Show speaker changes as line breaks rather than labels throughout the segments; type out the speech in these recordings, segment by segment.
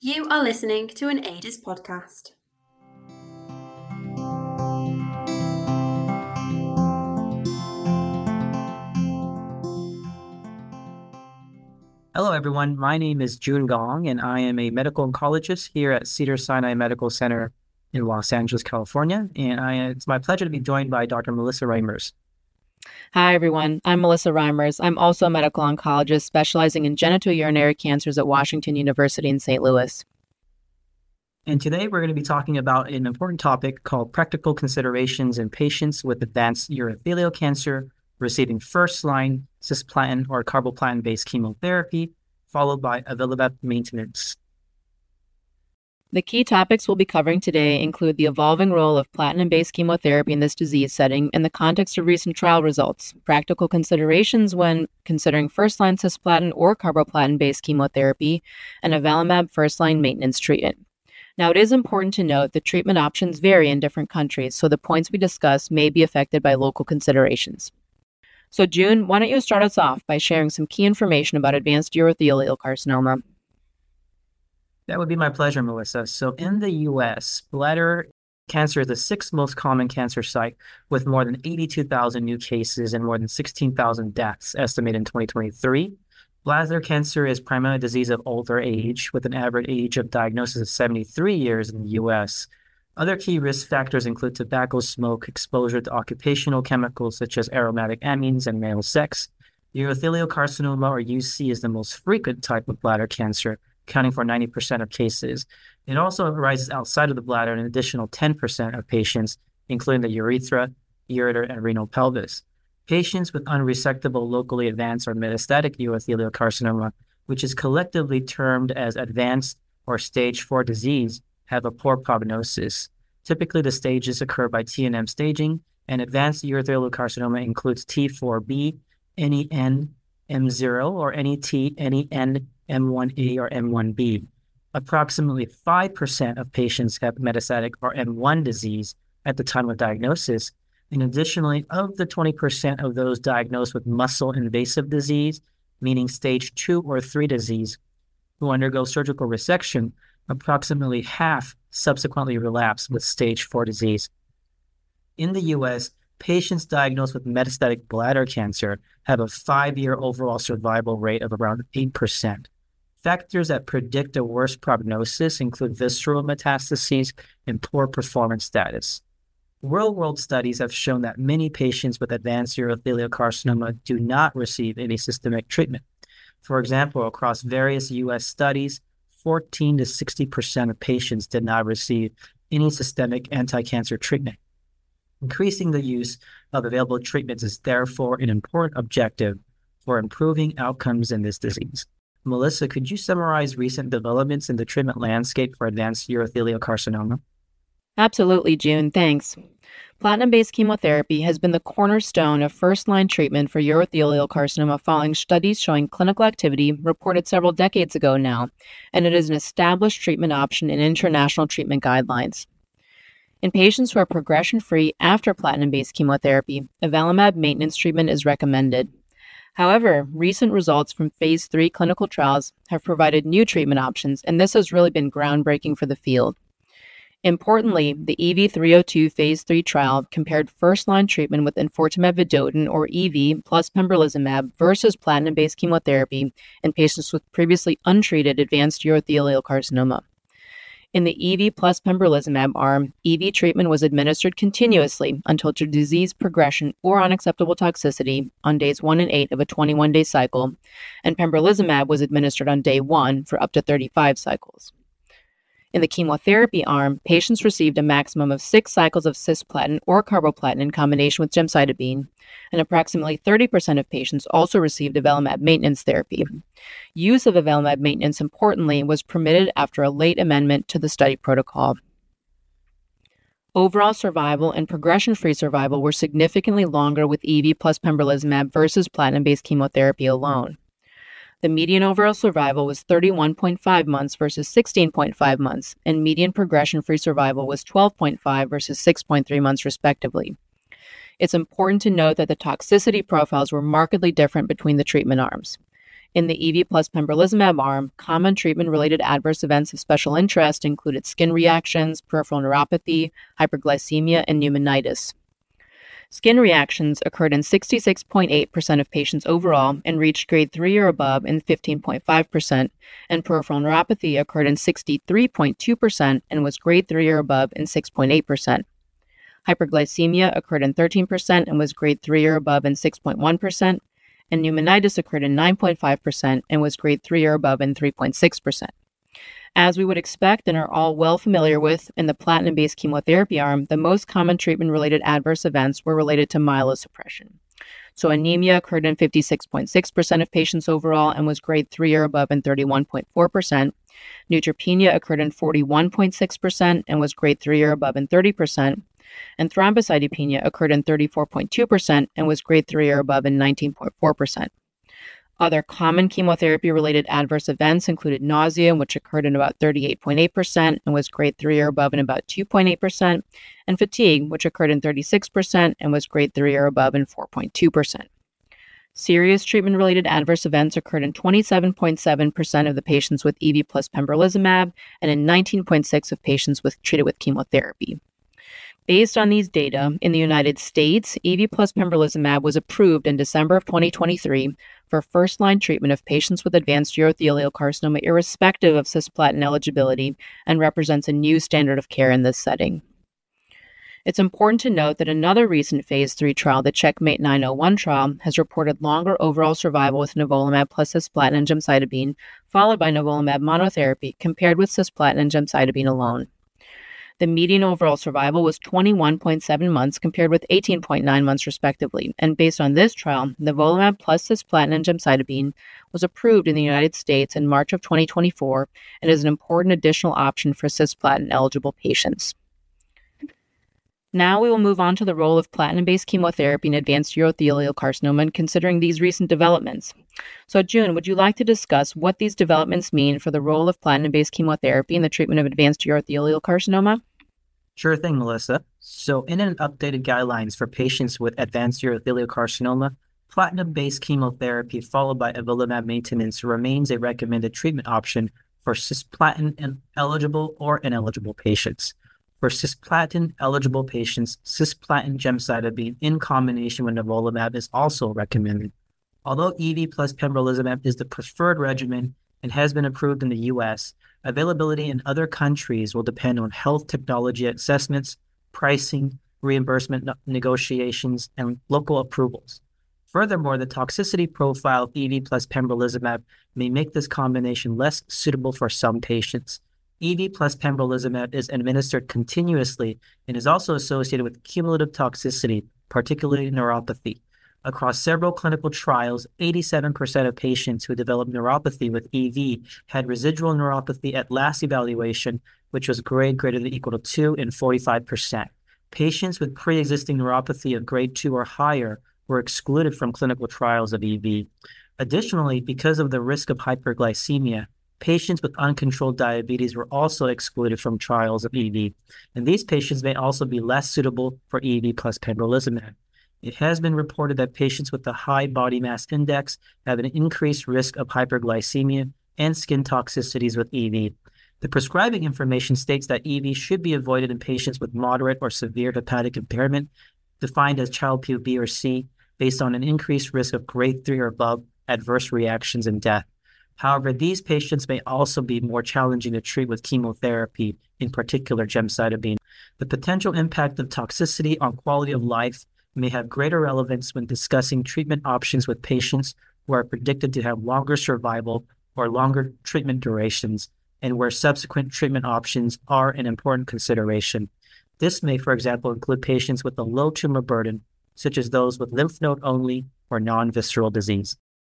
You are listening to an ADAS podcast.
Hello, everyone. My name is Jun Gong, and I am a medical oncologist here at Cedars-Sinai Medical Center in Los Angeles, California. And it's my pleasure to be joined by Dr. Melissa Reimers.
Hi, everyone. I'm Melissa Reimers. I'm also a medical oncologist specializing in genitourinary cancers at Washington University in St. Louis.
And today we're going to be talking about an important topic called practical considerations in patients with advanced urothelial cancer receiving first-line cisplatin or carboplatin-based chemotherapy, followed by avelumab maintenance.
The key topics we'll be covering today include the evolving role of platinum-based chemotherapy in this disease setting in the context of recent trial results, practical considerations when considering first-line cisplatin or carboplatin-based chemotherapy, and avelumab first-line maintenance treatment. Now, it is important to note that treatment options vary in different countries, so the points we discuss may be affected by local considerations. So, June, why don't you start us off by sharing some key information about advanced urothelial carcinoma?
That would be my pleasure, Melissa. So in the U.S., bladder cancer is the sixth most common cancer site, with more than 82,000 new cases and more than 16,000 deaths estimated in 2023. Bladder cancer is primarily a disease of older age, with an average age of diagnosis of 73 years in the U.S. Other key risk factors include tobacco smoke, exposure to occupational chemicals such as aromatic amines, and male sex. Urothelial carcinoma, or UC, is the most frequent type of bladder cancer, accounting for 90% of cases. It also arises outside of the bladder in an additional 10% of patients, including the urethra, ureter, and renal pelvis. Patients with unresectable, locally advanced, or metastatic urothelial carcinoma, which is collectively termed as advanced or stage 4 disease, have a poor prognosis. Typically, the stages occur by T&M staging, and advanced urothelial carcinoma includes T4B, NEN, M0, or NET, NEN, M1A, or M1B. Approximately 5% of patients have metastatic or M1 disease at the time of diagnosis. And additionally, of the 20% of those diagnosed with muscle-invasive disease, meaning stage 2 or 3 disease, who undergo surgical resection, approximately half subsequently relapse with stage 4 disease. In the U.S., patients diagnosed with metastatic bladder cancer have a 5-year overall survival rate of around 8%. Factors that predict a worse prognosis include visceral metastases and poor performance status. Real-world studies have shown that many patients with advanced urothelial carcinoma do not receive any systemic treatment. For example, across various U.S. studies, 14 to 60% of patients did not receive any systemic anti-cancer treatment. Increasing the use of available treatments is therefore an important objective for improving outcomes in this disease. Melissa, could you summarize recent developments in the treatment landscape for advanced urothelial carcinoma?
Absolutely, June. Thanks. Platinum-based chemotherapy has been the cornerstone of first-line treatment for urothelial carcinoma following studies showing clinical activity reported several decades ago now, and it is an established treatment option in international treatment guidelines. In patients who are progression-free after platinum-based chemotherapy, avelumab maintenance treatment is recommended. However, recent results from phase 3 clinical trials have provided new treatment options, and this has really been groundbreaking for the field. Importantly, the EV-302 phase 3 trial compared first-line treatment with enfortumab vedotin, or EV, plus pembrolizumab versus platinum-based chemotherapy in patients with previously untreated advanced urothelial carcinoma. In the EV plus pembrolizumab arm, EV treatment was administered continuously until disease progression or unacceptable toxicity on days 1 and 8 of a 21-day cycle, and pembrolizumab was administered on day 1 for up to 35 cycles. In the chemotherapy arm, patients received a maximum of 6 cycles of cisplatin or carboplatin in combination with gemcitabine, and approximately 30% of patients also received avelumab maintenance therapy. Use of avelumab maintenance, importantly, was permitted after a late amendment to the study protocol. Overall survival and progression-free survival were significantly longer with EV plus pembrolizumab versus platinum-based chemotherapy alone. The median overall survival was 31.5 months versus 16.5 months, and median progression-free survival was 12.5 versus 6.3 months, respectively. It's important to note that the toxicity profiles were markedly different between the treatment arms. In the EV plus pembrolizumab arm, common treatment-related adverse events of special interest included skin reactions, peripheral neuropathy, hyperglycemia, and pneumonitis. Skin reactions occurred in 66.8% of patients overall and reached grade 3 or above in 15.5%, and peripheral neuropathy occurred in 63.2% and was grade 3 or above in 6.8%. Hyperglycemia occurred in 13% and was grade 3 or above in 6.1%, and pneumonitis occurred in 9.5% and was grade 3 or above in 3.6%. As we would expect and are all well familiar with, in the platinum-based chemotherapy arm, the most common treatment-related adverse events were related to myelosuppression. So anemia occurred in 56.6% of patients overall and was grade 3 or above in 31.4%. Neutropenia occurred in 41.6% and was grade 3 or above in 30%. And thrombocytopenia occurred in 34.2% and was grade 3 or above in 19.4%. Other common chemotherapy-related adverse events included nausea, which occurred in about 38.8% and was grade 3 or above in about 2.8%, and fatigue, which occurred in 36% and was grade 3 or above in 4.2%. Serious treatment-related adverse events occurred in 27.7% of the patients with EV plus pembrolizumab and in 19.6% of patients treated with chemotherapy. Based on these data, in the United States, EV plus pembrolizumab was approved in December of 2023 for first-line treatment of patients with advanced urothelial carcinoma irrespective of cisplatin eligibility and represents a new standard of care in this setting. It's important to note that another recent phase 3 trial, the CheckMate 901 trial, has reported longer overall survival with nivolumab plus cisplatin and gemcitabine, followed by nivolumab monotherapy, compared with cisplatin and gemcitabine alone. The median overall survival was 21.7 months compared with 18.9 months respectively, and based on this trial, nivolumab plus cisplatin and gemcitabine was approved in the United States in March of 2024 and is an important additional option for cisplatin-eligible patients. Now we will move on to the role of platinum-based chemotherapy in advanced urothelial carcinoma and considering these recent developments. So June, would you like to discuss what these developments mean for the role of platinum-based chemotherapy in the treatment of advanced urothelial carcinoma?
Sure thing, Melissa. So in an updated guidelines for patients with advanced urothelial carcinoma, platinum-based chemotherapy followed by avelumab maintenance remains a recommended treatment option for cisplatin-eligible or ineligible patients. For cisplatin-eligible patients, cisplatin gemcitabine in combination with nivolumab is also recommended. Although EV plus pembrolizumab is the preferred regimen and has been approved in the U.S., availability in other countries will depend on health technology assessments, pricing, reimbursement negotiations, and local approvals. Furthermore, the toxicity profile of EV plus pembrolizumab may make this combination less suitable for some patients. EV plus pembrolizumab is administered continuously and is also associated with cumulative toxicity, particularly neuropathy. Across several clinical trials, 87% of patients who developed neuropathy with EV had residual neuropathy at last evaluation, which was grade greater than or equal to 2 in 45%. Patients with pre-existing neuropathy of grade 2 or higher were excluded from clinical trials of EV. Additionally, because of the risk of hyperglycemia, patients with uncontrolled diabetes were also excluded from trials of EV, and these patients may also be less suitable for EV plus pembrolizumab. It has been reported that patients with a high body mass index have an increased risk of hyperglycemia and skin toxicities with EV. The prescribing information states that EV should be avoided in patients with moderate or severe hepatic impairment, defined as Child-Pugh B or C, based on an increased risk of grade 3 or above adverse reactions and death. However, these patients may also be more challenging to treat with chemotherapy, in particular gemcitabine. The potential impact of toxicity on quality of life may have greater relevance when discussing treatment options with patients who are predicted to have longer survival or longer treatment durations, and where subsequent treatment options are an important consideration. This may, for example, include patients with a low tumor burden, such as those with lymph node only or non-visceral disease.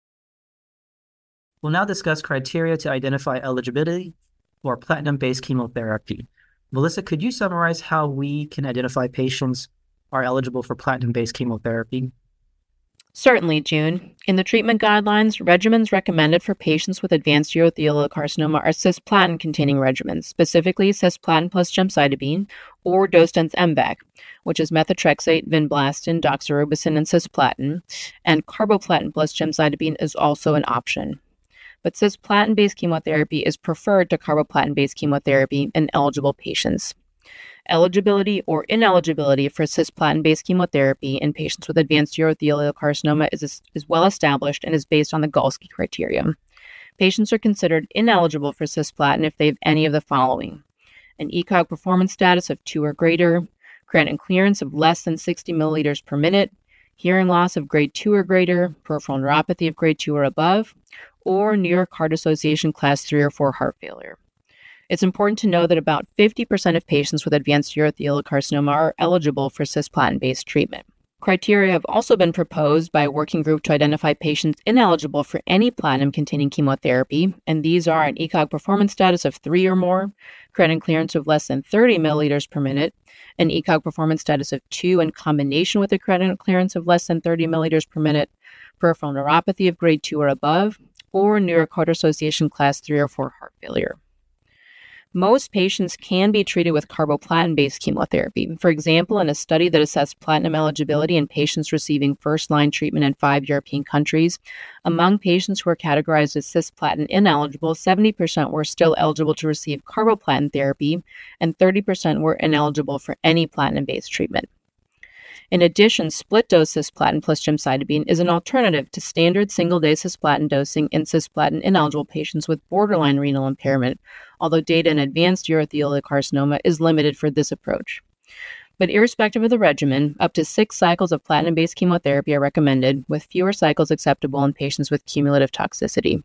We'll now discuss criteria to identify eligibility for platinum-based chemotherapy. Melissa, could you summarize how we can identify patients are eligible for platinum-based chemotherapy?
Certainly, June. In the treatment guidelines, regimens recommended for patients with advanced urothelial carcinoma are cisplatin-containing regimens, specifically cisplatin plus gemcitabine or dose-dense MVAC, which is methotrexate, vinblastine, doxorubicin, and cisplatin, and carboplatin plus gemcitabine is also an option. but cisplatin-based chemotherapy is preferred to carboplatin-based chemotherapy in eligible patients. Eligibility or ineligibility for cisplatin-based chemotherapy in patients with advanced urothelial carcinoma is well established and is based on the Galsky criterion. Patients are considered ineligible for cisplatin if they have any of the following: an ECOG performance status of 2 or greater, creatinine clearance of less than 60 milliliters per minute, hearing loss of grade 2 or greater, peripheral neuropathy of grade 2 or above, or New York Heart Association class 3 or 4 heart failure. It's important to know that about 50% of patients with advanced urothelial carcinoma are eligible for cisplatin-based treatment. Criteria have also been proposed by a working group to identify patients ineligible for any platinum-containing chemotherapy, and these are an ECOG performance status of 3 or more, creatinine clearance of less than 30 milliliters per minute, an ECOG performance status of 2 in combination with a creatinine clearance of less than 30 milliliters per minute, peripheral neuropathy of grade 2 or above, or New York Heart Association class 3 or 4 heart failure. Most patients can be treated with carboplatin-based chemotherapy. For example, in a study that assessed platinum eligibility in patients receiving first-line treatment in 5 European countries, among patients who were categorized as cisplatin ineligible, 70% were still eligible to receive carboplatin therapy, and 30% were ineligible for any platinum-based treatment. In addition, split-dose cisplatin plus gemcitabine is an alternative to standard single-day cisplatin dosing in cisplatin-ineligible patients with borderline renal impairment, although data in advanced urothelial carcinoma is limited for this approach. But irrespective of the regimen, up to 6 cycles of platinum-based chemotherapy are recommended, with fewer cycles acceptable in patients with cumulative toxicity.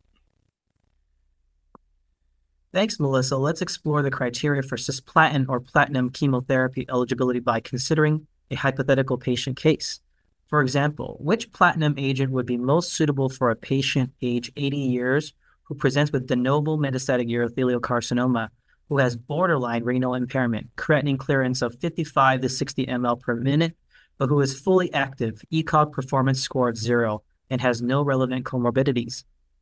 Thanks, Melissa. Let's explore the criteria for cisplatin or platinum chemotherapy eligibility by considering a hypothetical patient case. For example, which platinum agent would be most suitable for a patient age 80 years who presents with de novo metastatic urothelial carcinoma, who has borderline renal impairment, creatinine clearance of 55 to 60 ml per minute, but who is fully active, ECOG performance score of 0, and has no relevant comorbidities?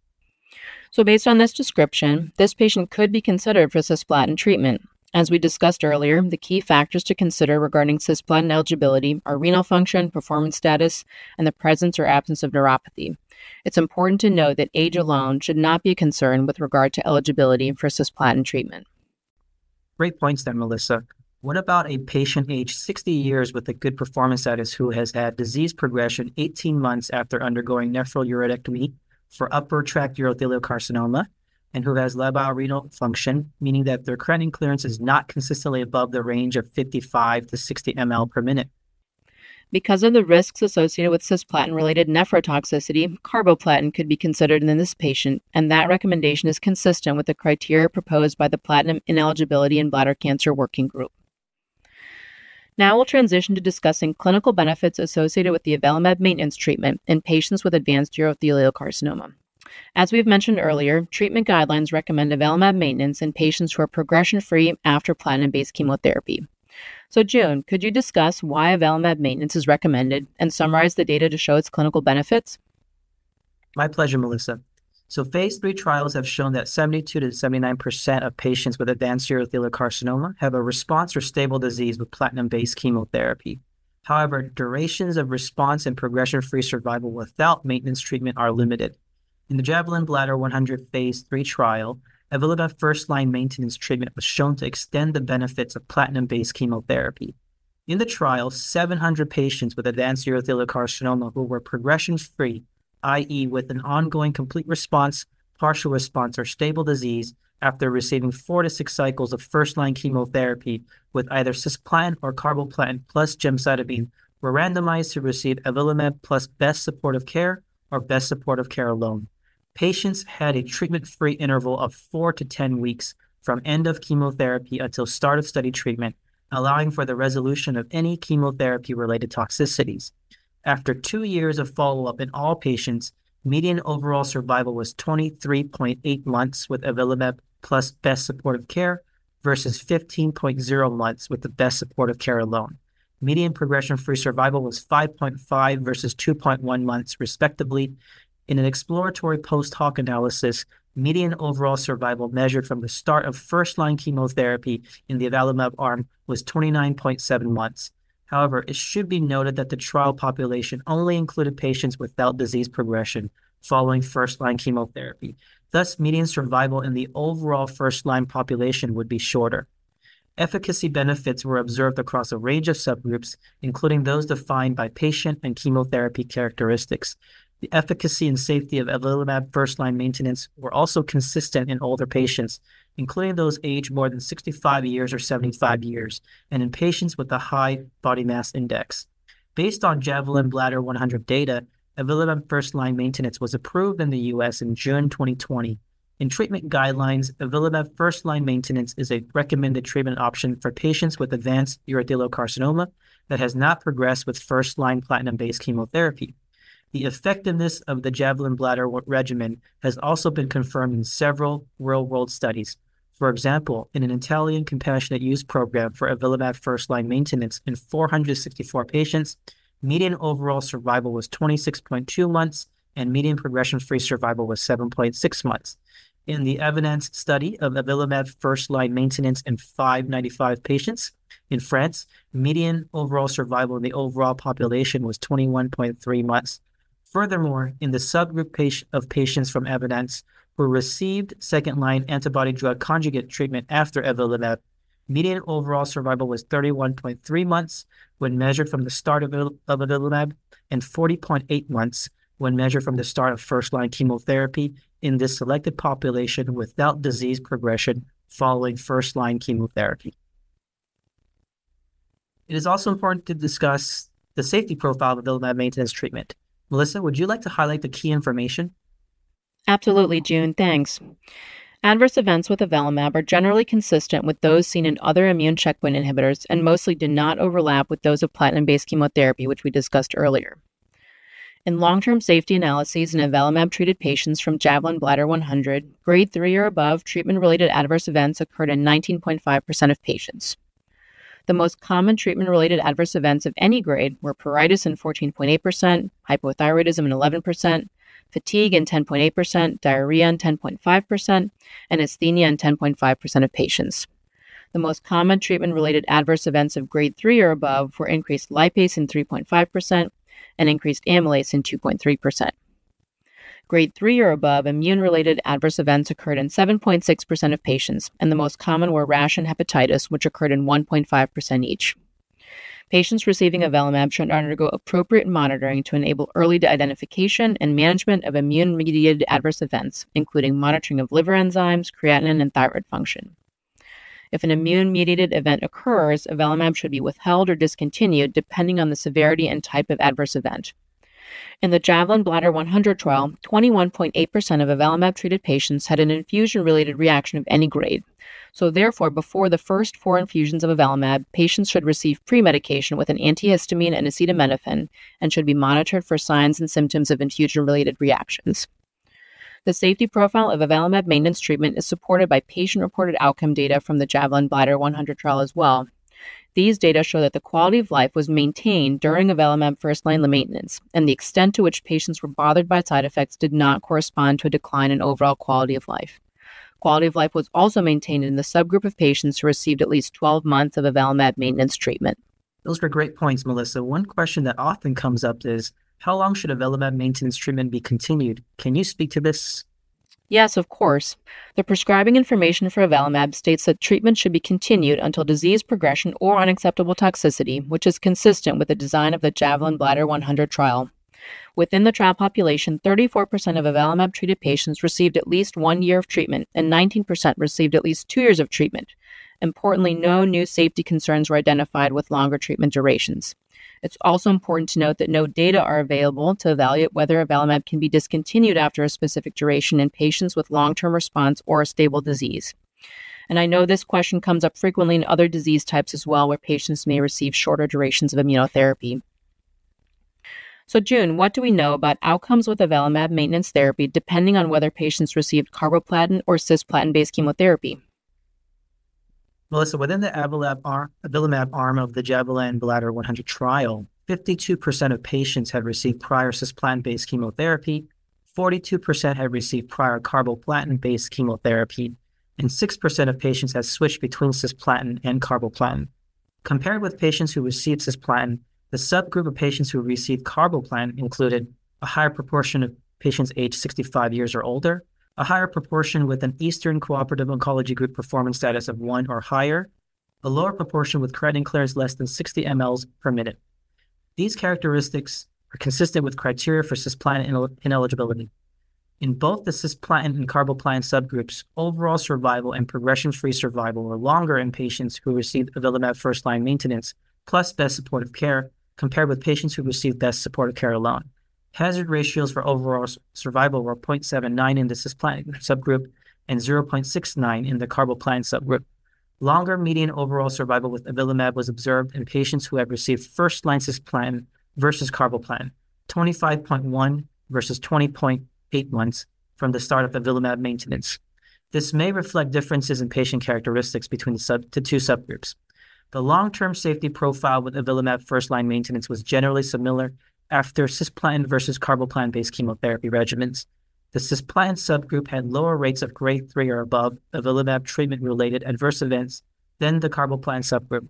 So based on this description, this patient could be considered for cisplatin treatment. As we discussed earlier, the key factors to consider regarding cisplatin eligibility are renal function, performance status, and the presence or absence of neuropathy. It's important to note that age alone should not be a concern with regard to eligibility for cisplatin treatment.
Great points there, Melissa. What about a patient aged 60 years with a good performance status who has had disease progression 18 months after undergoing nephrolurectomy for upper tract urothelial carcinoma, and who has labile renal function, meaning that their creatinine clearance is not consistently above the range of 55 to 60 ml per minute?
Because of the risks associated with cisplatin-related nephrotoxicity, carboplatin could be considered in this patient, and that recommendation is consistent with the criteria proposed by the Platinum Ineligibility in Bladder Cancer Working Group. Now we'll transition to discussing clinical benefits associated with the avelumab maintenance treatment in patients with advanced urothelial carcinoma. As we've mentioned earlier, treatment guidelines recommend avelumab maintenance in patients who are progression-free after platinum-based chemotherapy. So June, could you discuss why avelumab maintenance is recommended and summarize the data to show its clinical benefits?
My pleasure, Melissa. So phase 3 trials have shown that 72 to 79% of patients with advanced urothelial carcinoma have a response or stable disease with platinum-based chemotherapy. However, durations of response and progression-free survival without maintenance treatment are limited. In the Javelin Bladder 100 phase 3 trial, avelumab first-line maintenance treatment was shown to extend the benefits of platinum-based chemotherapy. In the trial, 700 patients with advanced urothelial carcinoma who were progression-free, i.e. with an ongoing complete response, partial response, or stable disease after receiving 4 to 6 cycles of first-line chemotherapy with either cisplatin or carboplatin plus gemcitabine, were randomized to receive avelumab plus best supportive care or best supportive care alone. Patients had a treatment-free interval of 4 to 10 weeks from end of chemotherapy until start of study treatment, allowing for the resolution of any chemotherapy-related toxicities. After 2 years of follow-up in all patients, median overall survival was 23.8 months with avelumab plus best supportive care versus 15.0 months with the best supportive care alone. Median progression-free survival was 5.5 versus 2.1 months, respectively. In an exploratory post-hoc analysis, median overall survival measured from the start of first-line chemotherapy in the avelumab arm was 29.7 months. However, it should be noted that the trial population only included patients without disease progression, following first-line chemotherapy. Thus, median survival in the overall first-line population would be shorter. Efficacy benefits were observed across a range of subgroups, including those defined by patient and chemotherapy characteristics. The efficacy and safety of avelumab first-line maintenance were also consistent in older patients, including those aged more than 65 years or 75 years, and in patients with a high body mass index. Based on Javelin Bladder 100 data, avelumab first-line maintenance was approved in the U.S. in June 2020. In treatment guidelines, avelumab first-line maintenance is a recommended treatment option for patients with advanced urothelial carcinoma that has not progressed with first-line platinum-based chemotherapy. The effectiveness of the Javelin Bladder regimen has also been confirmed in several real-world studies. For example, in an Italian compassionate use program for avelumab first-line maintenance in 464 patients, median overall survival was 26.2 months, and median progression-free survival was 7.6 months. In the evidence study of avelumab first-line maintenance in 595 patients in France, median overall survival in the overall population was 21.3 months. Furthermore, in the subgroup of patients from evidence who received second-line antibody-drug conjugate treatment after avelumab, median overall survival was 31.3 months when measured from the start of avelumab and 40.8 months when measured from the start of first-line chemotherapy in this selected population without disease progression following first-line chemotherapy. It is also important to discuss the safety profile of avelumab maintenance treatment. Melissa, would you like to highlight the key information?
Absolutely, June. Thanks. Adverse events with avelumab are generally consistent with those seen in other immune checkpoint inhibitors and mostly do not overlap with those of platinum-based chemotherapy, which we discussed earlier. In long-term safety analyses in avelumab-treated patients from Javelin Bladder 100, grade 3 or above treatment-related adverse events occurred in 19.5% of patients. The most common treatment-related adverse events of any grade were pruritus in 14.8%, hypothyroidism in 11%, fatigue in 10.8%, diarrhea in 10.5%, and asthenia in 10.5% of patients. The most common treatment-related adverse events of grade 3 or above were increased lipase in 3.5% and increased amylase in 2.3%. Grade 3 or above immune-related adverse events occurred in 7.6% of patients, and the most common were rash and hepatitis, which occurred in 1.5% each. Patients receiving avelumab should undergo appropriate monitoring to enable early identification and management of immune-mediated adverse events, including monitoring of liver enzymes, creatinine, and thyroid function. If an immune-mediated event occurs, avelumab should be withheld or discontinued depending on the severity and type of adverse event. In the Javelin Bladder 100 trial, 21.8% of avelumab-treated patients had an infusion-related reaction of any grade. So therefore, before the first 4 infusions of avelumab, patients should receive pre-medication with an antihistamine and acetaminophen and should be monitored for signs and symptoms of infusion-related reactions. The safety profile of avelumab maintenance treatment is supported by patient-reported outcome data from the Javelin Bladder 100 trial as well. These data show that the quality of life was maintained during avelumab first-line maintenance, and the extent to which patients were bothered by side effects did not correspond to a decline in overall quality of life. Quality of life was also maintained in the subgroup of patients who received at least 12 months of avelumab maintenance treatment.
Those were great points, Melissa. One question that often comes up is, how long should avelumab maintenance treatment be continued? Can you speak to this?
Yes, of course. The prescribing information for avelumab states that treatment should be continued until disease progression or unacceptable toxicity, which is consistent with the design of the Javelin Bladder 100 trial. Within the trial population, 34% of avelumab-treated patients received at least 1 year of treatment, and 19% received at least 2 years of treatment. Importantly, no new safety concerns were identified with longer treatment durations. It's also important to note that no data are available to evaluate whether avelumab can be discontinued after a specific duration in patients with long-term response or a stable disease. And I know this question comes up frequently in other disease types as well, where patients may receive shorter durations of immunotherapy. So June, what do we know about outcomes with avelumab maintenance therapy depending on whether patients received carboplatin or cisplatin-based chemotherapy?
Melissa, within the avelumab arm of the Javelin Bladder 100 trial, 52% of patients had received prior cisplatin-based chemotherapy, 42% had received prior carboplatin-based chemotherapy, and 6% of patients had switched between cisplatin and carboplatin. Compared with patients who received cisplatin, the subgroup of patients who received carboplatin included a higher proportion of patients aged 65 years or older, a higher proportion with an Eastern Cooperative Oncology Group performance status of 1 or higher, a lower proportion with creatinine clearance less than 60 mLs per minute. These characteristics are consistent with criteria for cisplatin ineligibility. In both the cisplatin and carboplatin subgroups, overall survival and progression-free survival were longer in patients who received avelumab first-line maintenance plus best supportive care compared with patients who received best supportive care alone. Hazard ratios for overall survival were 0.79 in the cisplatin subgroup and 0.69 in the carboplatin subgroup. Longer median overall survival with avelumab was observed in patients who had received first-line cisplatin versus carboplatin, 25.1 versus 20.8 months from the start of avelumab maintenance. This may reflect differences in patient characteristics between the two subgroups. The long-term safety profile with avelumab first-line maintenance was generally similar after cisplatin versus carboplatin-based chemotherapy regimens. The cisplatin subgroup had lower rates of grade 3 or above avelumab treatment-related adverse events than the carboplatin subgroup,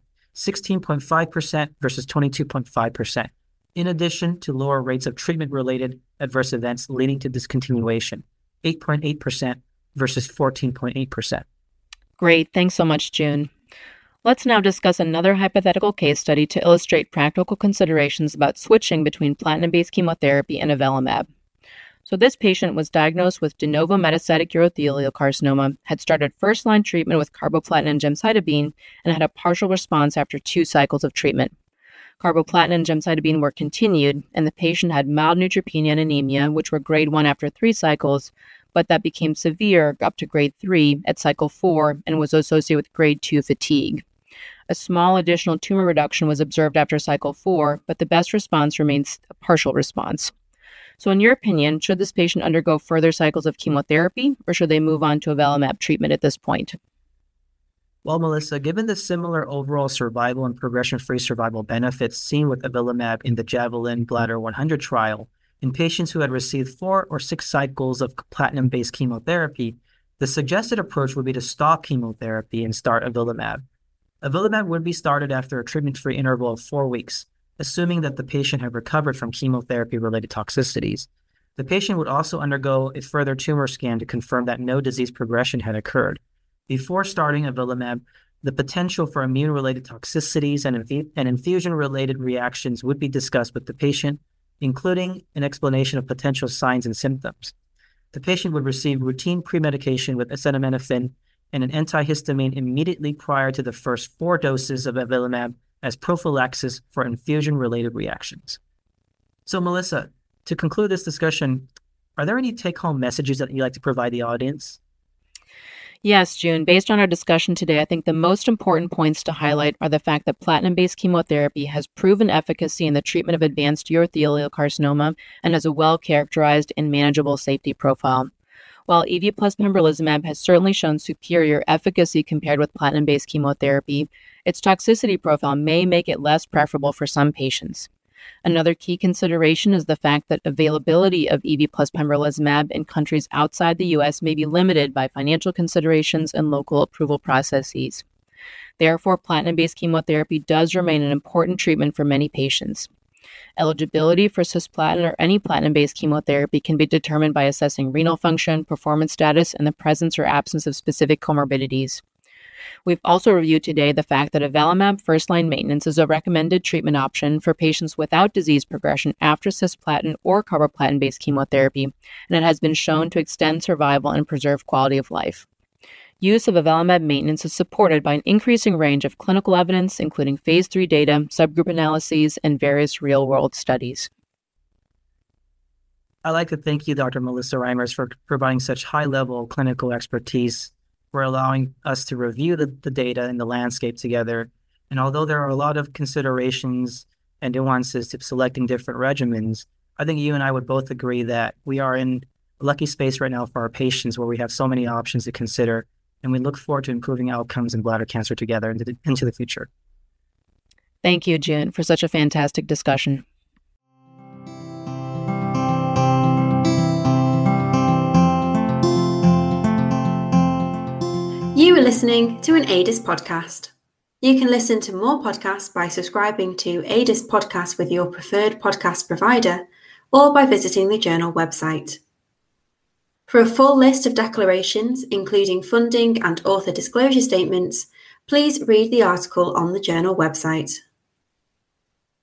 16.5% versus 22.5%, in addition to lower rates of treatment-related adverse events leading to discontinuation, 8.8% versus 14.8%.
Great. Thanks so much, June. Let's now discuss another hypothetical case study to illustrate practical considerations about switching between platinum-based chemotherapy and avelumab. So this patient was diagnosed with de novo metastatic urothelial carcinoma, had started first-line treatment with carboplatin and gemcitabine, and had a partial response after 2 cycles of treatment. Carboplatin and gemcitabine were continued, and the patient had mild neutropenia and anemia, which were grade 1 after 3 cycles, but that became severe up to grade 3 at cycle 4 and was associated with grade 2 fatigue. A small additional tumor reduction was observed after cycle 4, but the best response remains a partial response. So in your opinion, should this patient undergo further cycles of chemotherapy, or should they move on to avelumab treatment at this point?
Well, Melissa, given the similar overall survival and progression-free survival benefits seen with avelumab in the Javelin Bladder 100 trial, in patients who had received 4 or 6 cycles of platinum-based chemotherapy, the suggested approach would be to stop chemotherapy and start avelumab. Avelumab would be started after a treatment-free interval of 4 weeks, assuming that the patient had recovered from chemotherapy-related toxicities. The patient would also undergo a further tumor scan to confirm that no disease progression had occurred. Before starting avelumab, the potential for immune-related toxicities and infusion-related reactions would be discussed with the patient, including an explanation of potential signs and symptoms. The patient would receive routine premedication with acetaminophen and an antihistamine immediately prior to the first 4 doses of avelumab as prophylaxis for infusion-related reactions. So, Melissa, to conclude this discussion, are there any take-home messages that you'd like to provide the audience?
Yes, June. Based on our discussion today, I think the most important points to highlight are the fact that platinum-based chemotherapy has proven efficacy in the treatment of advanced urothelial carcinoma and has a well-characterized and manageable safety profile. While EV plus pembrolizumab has certainly shown superior efficacy compared with platinum-based chemotherapy, its toxicity profile may make it less preferable for some patients. Another key consideration is the fact that availability of EV plus pembrolizumab in countries outside the U.S. may be limited by financial considerations and local approval processes. Therefore, platinum-based chemotherapy does remain an important treatment for many patients. Eligibility for cisplatin or any platinum-based chemotherapy can be determined by assessing renal function, performance status, and the presence or absence of specific comorbidities. We've also reviewed today the fact that avelumab first-line maintenance is a recommended treatment option for patients without disease progression after cisplatin or carboplatin-based chemotherapy, and it has been shown to extend survival and preserve quality of life. Use of avelumab maintenance is supported by an increasing range of clinical evidence, including phase 3 data, subgroup analyses, and various real-world studies.
I'd like to thank you, Dr. Melissa Reimers, for providing such high-level clinical expertise, for allowing us to review the data and the landscape together. And although there are a lot of considerations and nuances to selecting different regimens, I think you and I would both agree that we are in a lucky space right now for our patients where we have so many options to consider, and we look forward to improving outcomes in bladder cancer together into the future.
Thank you, June, for such a fantastic discussion.
You are listening to an ADIS podcast. You can listen to more podcasts by subscribing to ADIS Podcast with your preferred podcast provider, or by visiting the journal website. For a full list of declarations, including funding and author disclosure statements, please read the article on the journal website.